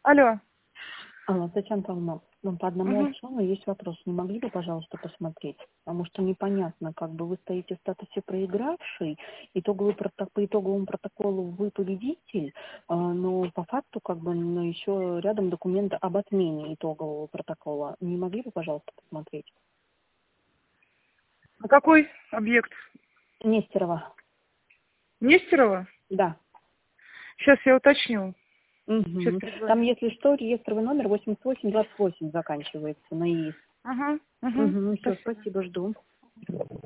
Алло. Алло, Татьяна Павловна, по одному аукциону есть вопрос. Не могли бы, пожалуйста, посмотреть? Потому что непонятно, как бы вы стоите в статусе проигравший, по итоговому протоколу вы победитель, но по факту как бы еще рядом документ об отмене итогового протокола. Не могли бы, пожалуйста, посмотреть? А какой объект? Нестерова. Нестерова? Да. Сейчас я уточню. Сейчас Угу. Там, перезвоню. если что, реестровый номер 8828 заканчивается на ИИС. Ага. Угу. Все, Спасибо. спасибо, жду.